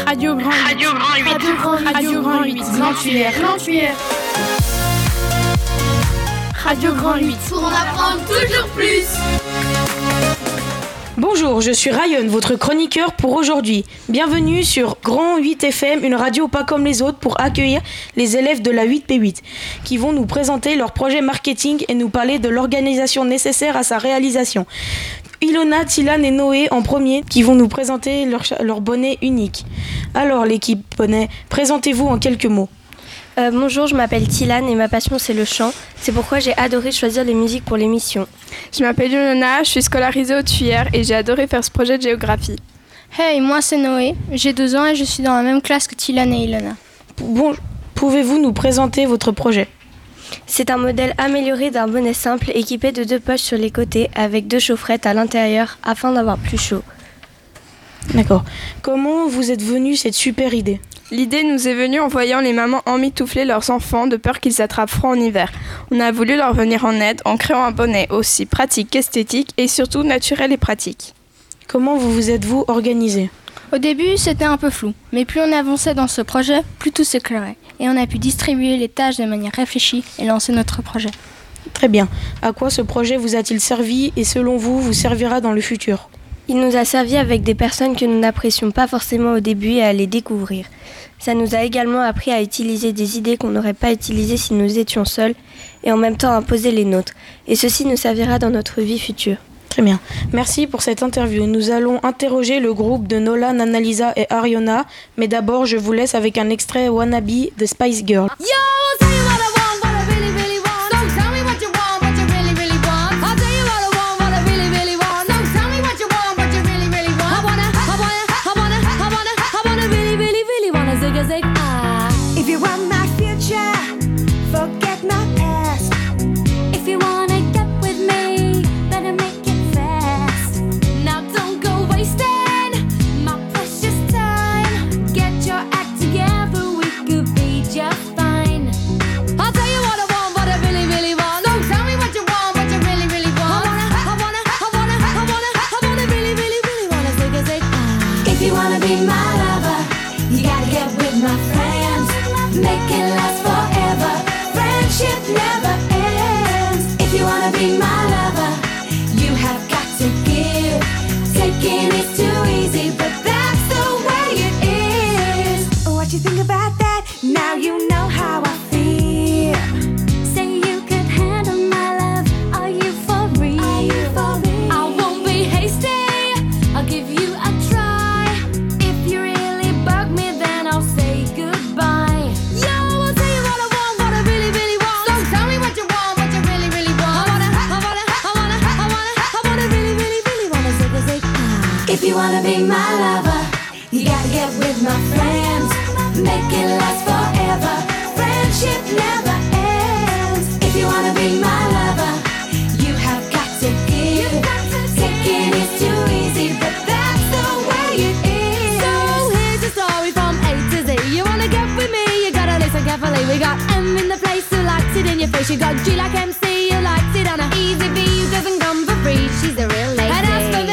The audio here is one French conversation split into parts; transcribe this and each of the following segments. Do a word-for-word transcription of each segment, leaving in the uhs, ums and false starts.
Radio Grand huit. Radio Grand huit. Radio Grand huit. Radio Grand huit. L'Antuaire. L'Antuaire. Radio Grand huit. Pour en apprendre toujours plus. Bonjour, je suis Ryan, votre chroniqueur pour aujourd'hui. Bienvenue sur Grand huit F M, une radio pas comme les autres, pour accueillir les élèves de la huit P huit qui vont nous présenter leur projet marketing et nous parler de l'organisation nécessaire à sa réalisation. Ilona, Tilan et Noé en premier qui vont nous présenter leur, leur bonnet unique. Alors l'équipe bonnet, présentez-vous en quelques mots. Euh, bonjour, je m'appelle Tilan et ma passion c'est le chant. C'est pourquoi j'ai adoré choisir les musiques pour l'émission. Je m'appelle Ilona, je suis scolarisée au Tuillère et j'ai adoré faire ce projet de géographie. Hey, moi c'est Noé, j'ai deux ans et je suis dans la même classe que Tilan et Ilona. Bon, pouvez-vous nous présenter votre projet ? C'est un modèle amélioré d'un bonnet simple équipé de deux poches sur les côtés avec deux chaufferettes à l'intérieur afin d'avoir plus chaud. D'accord. Comment vous êtes venu cette super idée ? L'idée nous est venue en voyant les mamans emmitoufler leurs enfants de peur qu'ils attrapent froid en hiver. On a voulu leur venir en aide en créant un bonnet aussi pratique qu'esthétique et surtout naturel et pratique. Comment vous vous êtes-vous organisé ? Au début, c'était un peu flou, mais plus on avançait dans ce projet, plus tout s'éclairait. Et on a pu distribuer les tâches de manière réfléchie et lancer notre projet. Très bien. À quoi ce projet vous a-t-il servi et selon vous, vous servira dans le futur ? Il nous a servi avec des personnes que nous n'apprécions pas forcément au début et à les découvrir. Ça nous a également appris à utiliser des idées qu'on n'aurait pas utilisées si nous étions seuls et en même temps à imposer les nôtres. Et ceci nous servira dans notre vie future. Très bien. Merci pour cette interview. Nous allons interroger le groupe de Nolan, Annalisa et Ariona. Mais d'abord, je vous laisse avec un extrait Wannabe de Spice Girl. Yo, I'll tell you what I want, what I really, really want. So tell me what you want, what you really, really want. I'll tell you what I want, what I really, really want. So tell me what you want, what you really, really want. I wanna, I wanna, I wanna, I wanna, I wanna really, really, really wanna zig a zig ah. If you want my future, forget my past. If you wanna get with me, better make If you wanna be my lover, you gotta get with my friends. Make it last forever. Friendship never ends. If you wanna be my lover, you have got to give. Taking is too easy, but that's the way it is. So here's a story from A to Z. You wanna get with me, you gotta listen carefully. We got M in the place who likes it in your face. You got G like M C who likes it on a easy B who doesn't come for free. She's a real lady. And as for me,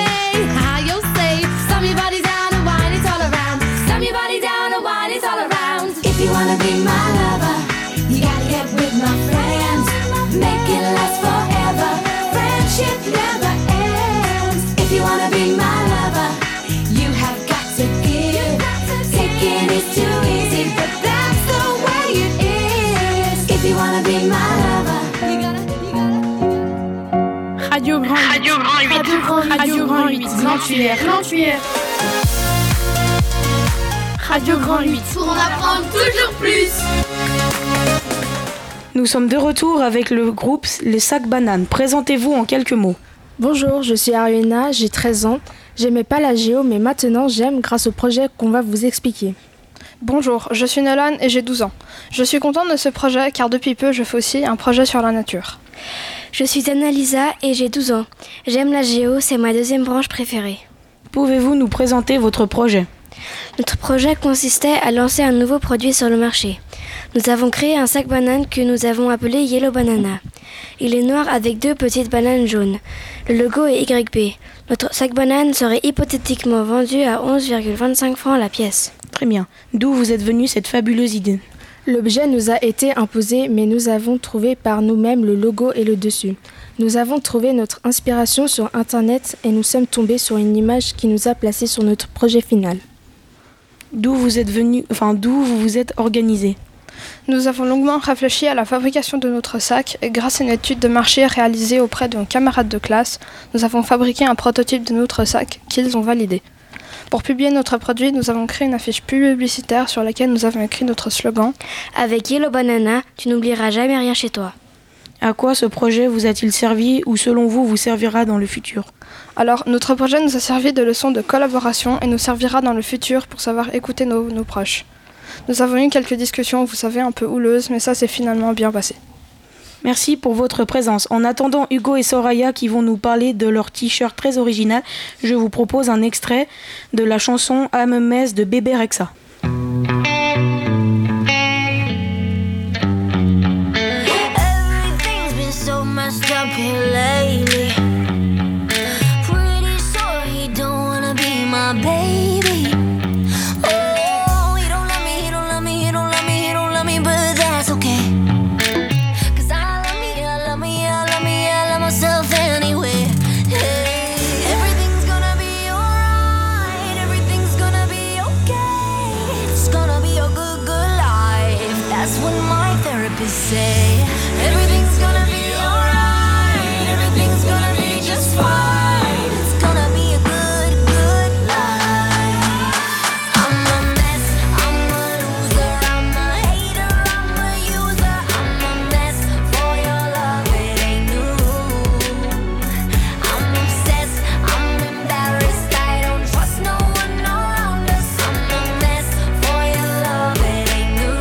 if you wanna be my lover, you gotta get with my friends. Make it last forever. Friendship never ends. If you wanna be my lover, you have got to give. Taking is too easy, but that's the way it is. If you wanna be my lover, you gotta, you gotta. Radio Grand huit. Radio Grand huit. Radio Grand huit. Radio Grand huit. L'Antuaire. L'Antuaire. Radio Grand huit. Pour en apprendre toujours plus. Nous sommes de retour avec le groupe Les Sacs Bananes. Présentez-vous en quelques mots. Bonjour, je suis Ariana, j'ai treize ans. J'aimais pas la géo, mais maintenant j'aime grâce au projet qu'on va vous expliquer. Bonjour, je suis Nolan et j'ai douze ans. Je suis contente de ce projet car depuis peu je fais aussi un projet sur la nature. Je suis Annalisa et j'ai douze ans. J'aime la géo, c'est ma deuxième branche préférée. Pouvez-vous nous présenter votre projet ? Notre projet consistait à lancer un nouveau produit sur le marché. Nous avons créé un sac banane que nous avons appelé Yellow Banana. Il est noir avec deux petites bananes jaunes. Le logo est Y B. Notre sac banane serait hypothétiquement vendu à onze virgule vingt-cinq francs la pièce. Très bien. D'où vous êtes venue cette fabuleuse idée? L'objet nous a été imposé, mais nous avons trouvé par nous-mêmes le logo et le dessus. Nous avons trouvé notre inspiration sur Internet et nous sommes tombés sur une image qui nous a placés sur notre projet final. D'où vous êtes venu, enfin d'où vous vous êtes organisé? Nous avons longuement réfléchi à la fabrication de notre sac et grâce à une étude de marché réalisée auprès de nos camarades de classe, nous avons fabriqué un prototype de notre sac qu'ils ont validé. Pour publier notre produit, nous avons créé une affiche publicitaire sur laquelle nous avons écrit notre slogan « Avec Yellow Banana, tu n'oublieras jamais rien chez toi ». À quoi ce projet vous a-t-il servi ou selon vous vous servira dans le futur? Alors, notre projet nous a servi de leçon de collaboration et nous servira dans le futur pour savoir écouter nos, nos proches. Nous avons eu quelques discussions, vous savez, un peu houleuses, mais ça s'est finalement bien passé. Merci pour votre présence. En attendant Hugo et Soraya qui vont nous parler de leur t-shirt très original, je vous propose un extrait de la chanson I'm a Mess de Bébé Rexha. Say everything's gonna be alright, everything's gonna be just fine. It's gonna be a good, good life. I'm a mess, I'm a loser, I'm a hater, I'm a user. I'm a mess for your love, it ain't new. I'm obsessed, I'm embarrassed, I don't trust no one around us. I'm a mess for your love, it ain't new.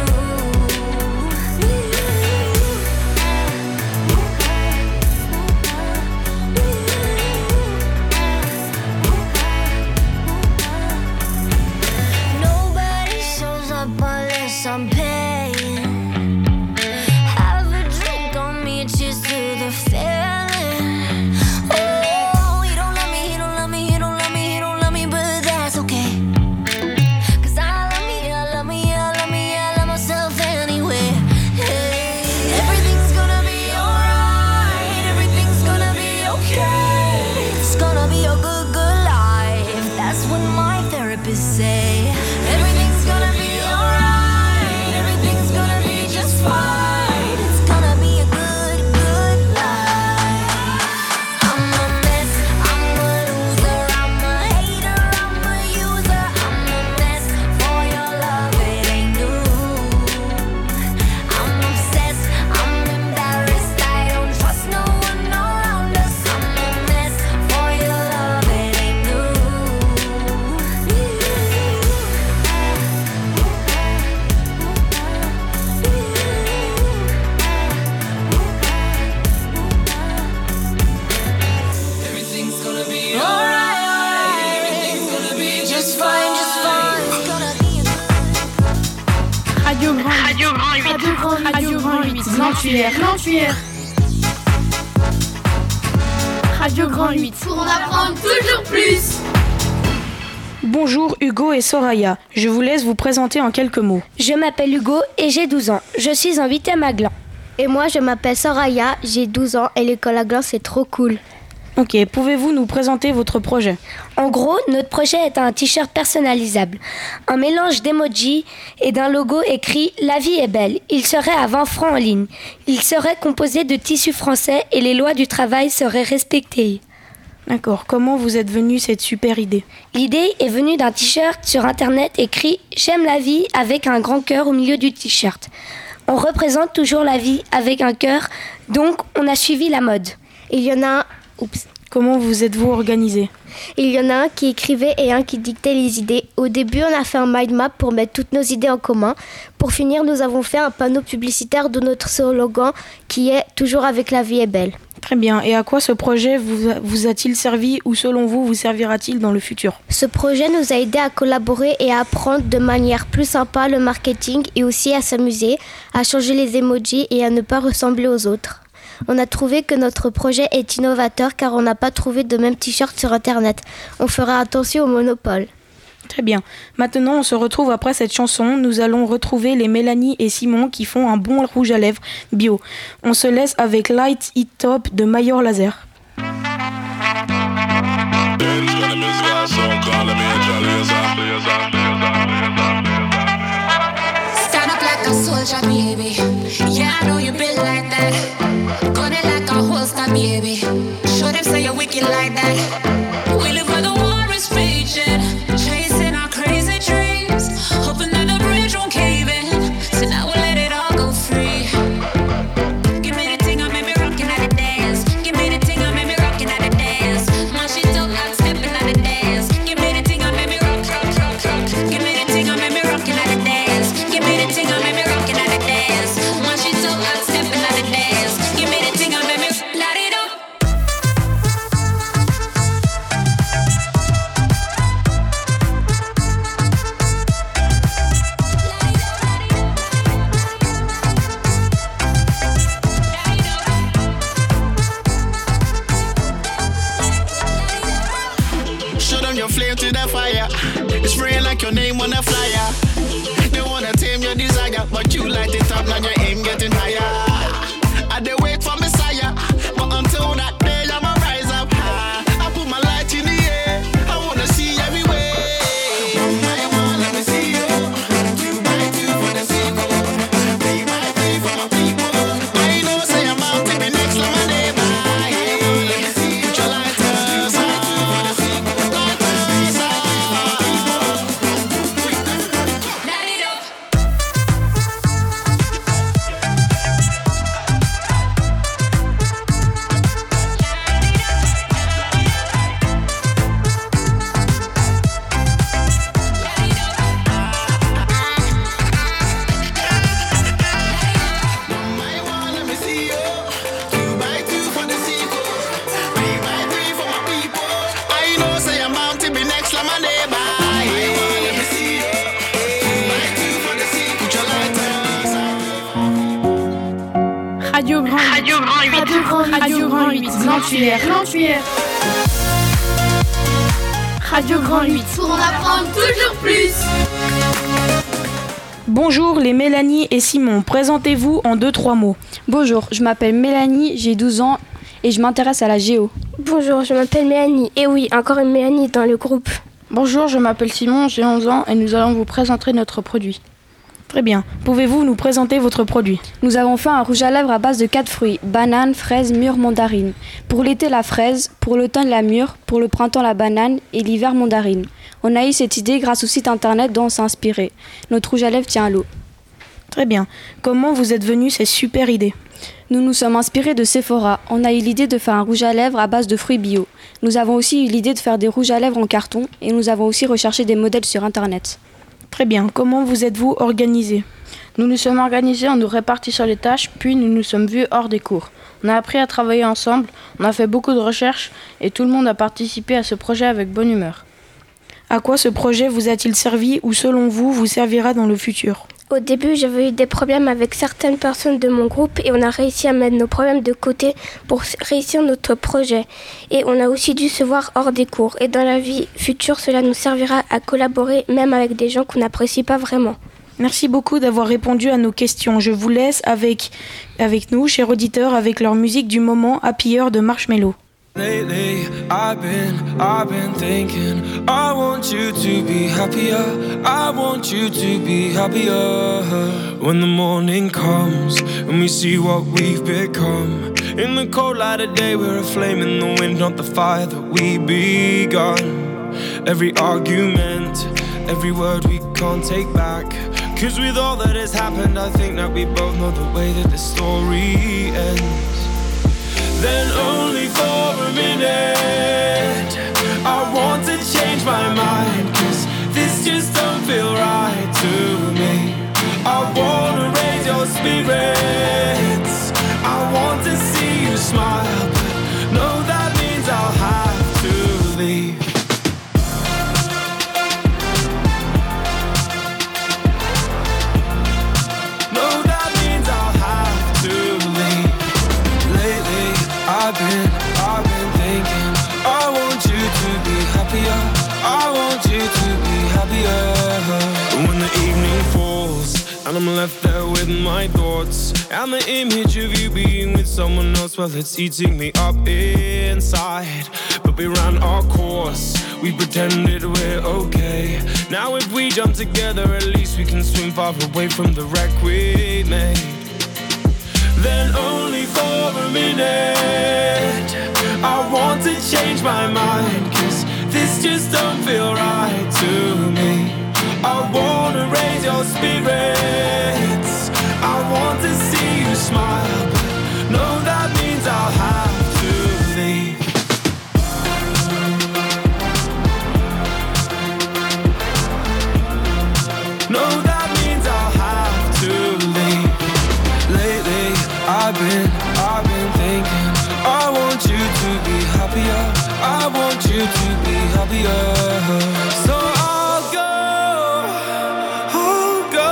Nobody shows up unless I'm paying. Have a drink on me, cheers to the feeling. Oh, he don't love me, he don't love me, he don't love me, he don't love me, but that's okay. Cause I love me, I love me, I love me, I love myself anyway. Hey, everything's gonna be alright, everything's gonna be okay. It's gonna be a good, good life. That's what my therapist say. Everything's gonna be alright, everything's gonna be just fine. It's gonna be a good, good life. I'm a mess, I'm a loser, I'm a hater, I'm a user. I'm a mess for your love, it ain't new. I'm obsessed, I'm embarrassed, I don't trust no one around us. I'm a mess for your love, it ain't new. Everything's gonna be alright, everything's gonna be just fine, just fine. It's gonna be a Radio Grand Radio Grand huit. Radio Grand Radio Grand huit. L'Antuaire. L'Antuaire. Radio Grand huit. Pour en apprendre toujours plus. Bonjour Hugo et Soraya, je vous laisse vous présenter en quelques mots. Je m'appelle Hugo et j'ai douze ans. Je suis en huitième à Gland. Et moi, je m'appelle Soraya, j'ai douze ans et l'école à Gland, c'est trop cool. Ok, pouvez-vous nous présenter votre projet? En gros, notre projet est un t-shirt personnalisable. Un mélange d'emojis et d'un logo écrit « La vie est belle ». Il serait à vingt francs en ligne. Il serait composé de tissus français et les lois du travail seraient respectées. D'accord, comment vous êtes venue cette super idée? L'idée est venue d'un t-shirt sur internet écrit « J'aime la vie » avec un grand cœur au milieu du t-shirt. On représente toujours la vie avec un cœur, donc on a suivi la mode. Il y en a un... Oups. Comment vous êtes-vous organisé? Il y en a un qui écrivait et un qui dictait les idées. Au début, on a fait un mind map pour mettre toutes nos idées en commun. Pour finir, nous avons fait un panneau publicitaire de notre slogan qui est « Toujours avec la vie est belle ». Très bien. Et à quoi ce projet vous, a, vous a-t-il servi ou selon vous, vous servira-t-il dans le futur? Ce projet nous a aidé à collaborer et à apprendre de manière plus sympa le marketing et aussi à s'amuser, à changer les emojis et à ne pas ressembler aux autres. On a trouvé que notre projet est innovateur car on n'a pas trouvé de même t-shirt sur internet. On fera attention au monopole. Très bien. Maintenant, on se retrouve après cette chanson. Nous allons retrouver les Mélanie et Simon qui font un bon rouge à lèvres bio. On se laisse avec Light It Top de Major Lazer. Stand up like a soldier, baby. Yeah, I know you built like that. Gun it like a holster, baby. Show them say you're wicked like that. We live where the war is raging, chasing our crazy dreams, hoping that the bridge won't cave in. So now we'll let it all go free. Give me the thing, I made me rockin' at the dance. Give me the thing, I made me rockin' at the dance. My shit dope, I'm stepping at the dance. Give me the thing, I made me rock, rock, rock, rock. Give me the thing, I made me rockin' at the dance. Give me the thing, I made me rockin' at the dance. My shit dope, I'm stepping at the dance. Give me the thing, I made me light it up. Show them your flame to the fire. It's spraying like your name on a flyer. They wanna tame your desire, but you light it up, now your aim getting higher. I they wait for Messiah, but until that day I'ma rise up high. I put my light in the air, I wanna see everywhere. I want, let me see you. Two by two for the sequel. Three by three for my people. I know say I'm out to be next to my neighbor. Let me see you. Put your lighters on. Radio Grand Radio Grand huit. Radio Grand Radio Grand huit. L'Antuaire. L'Antuaire. Radio Grand huit. Pour en apprendre toujours plus. Bonjour les Mélanie et Simon, présentez-vous en deux trois mots. Bonjour, je m'appelle Mélanie, j'ai douze ans et je m'intéresse à la géo. Bonjour, je m'appelle Mélanie. Et oui, encore une Mélanie dans le groupe. Bonjour, je m'appelle Simon, j'ai onze ans et nous allons vous présenter notre produit. Très bien. Pouvez-vous nous présenter votre produit? Nous avons fait un rouge à lèvres à base de quatre fruits, banane, fraise, mûre, mandarine. Pour l'été, la fraise, pour l'automne, la mûre, pour le printemps, la banane et l'hiver, mandarine. On a eu cette idée grâce au site internet dont on s'est inspiré. Notre rouge à lèvres tient à l'eau. Très bien. Comment vous êtes venu cette super idée? Nous nous sommes inspirés de Sephora. On a eu l'idée de faire un rouge à lèvres à base de fruits bio. Nous avons aussi eu l'idée de faire des rouges à lèvres en carton et nous avons aussi recherché des modèles sur internet. Très bien. Comment vous êtes-vous organisé? Nous nous sommes organisés en nous répartissant les tâches, puis nous nous sommes vus hors des cours. On a appris à travailler ensemble, on a fait beaucoup de recherches et tout le monde a participé à ce projet avec bonne humeur. À quoi ce projet vous a-t-il servi ou selon vous, vous servira dans le futur? Au début, j'avais eu des problèmes avec certaines personnes de mon groupe et on a réussi à mettre nos problèmes de côté pour réussir notre projet. Et on a aussi dû se voir hors des cours. Et dans la vie future, cela nous servira à collaborer même avec des gens qu'on n'apprécie pas vraiment. Merci beaucoup d'avoir répondu à nos questions. Je vous laisse avec, avec nous, chers auditeurs, avec leur musique du moment, Happy Hour de Marshmello. Lately, I've been, I've been thinking I want you to be happier I want you to be happier When the morning comes And we see what we've become In the cold light of day we're a flame in the wind Not the fire that we begun Every argument, every word we can't take back Cause with all that has happened I think that we both know the way that the story ends Then only for a minute I want to change my mind Cause this just don't feel right to me I wanna raise your spirits I want to see you smile And I'm left there with my thoughts and the image of you being with someone else. Well, it's eating me up inside. But we ran our course, we pretended we're okay. Now if we jump together, at least we can swim far away from the wreck we made. Then only for a minute I want to change my mind, 'cause this just don't feel right to me. I wanna raise your spirits, I want to see you smile, but no, that means I'll have to leave. No, that means I'll have to leave. Lately, I've been, I've been thinking, I want you to be happier, I want you to be happier. So I'll go, I'll go,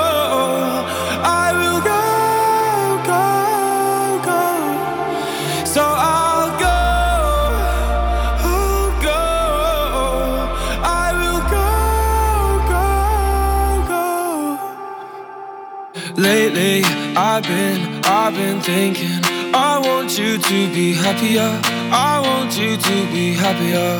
I will go, go, go. So I'll go, I'll go, I will go, go, go. Lately, I've been, I've been thinking, I want you to be happier, I want you to be happier.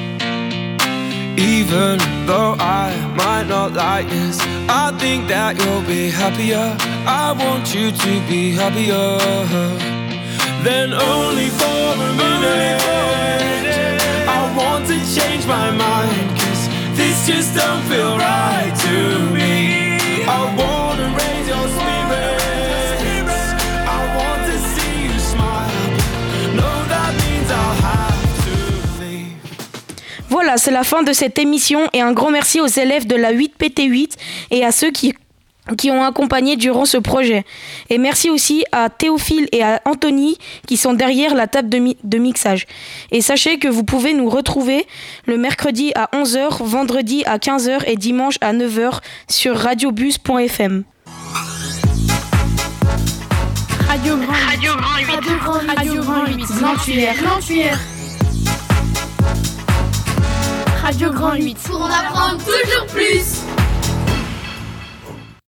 Even though I might not like this, I think that you'll be happier, I want you to be happier. Then only for a minute I want to change my mind, 'cause this just don't feel right to me. I wanna raise your spirits, Voilà, c'est la fin de cette émission et un grand merci aux élèves de la huit P T huit et à ceux qui, qui ont accompagné durant ce projet. Et merci aussi à Théophile et à Anthony qui sont derrière la table de, mi- de mixage. Et sachez que vous pouvez nous retrouver le mercredi à onze heures, vendredi à quinze heures et dimanche à neuf heures sur radiobus point f m. Radio Grand Radio Grand huit. Radio Grand Radio Grand huit. Nantuaire. Nantuaire. Radio Grand huit. Pour en apprendre toujours plus.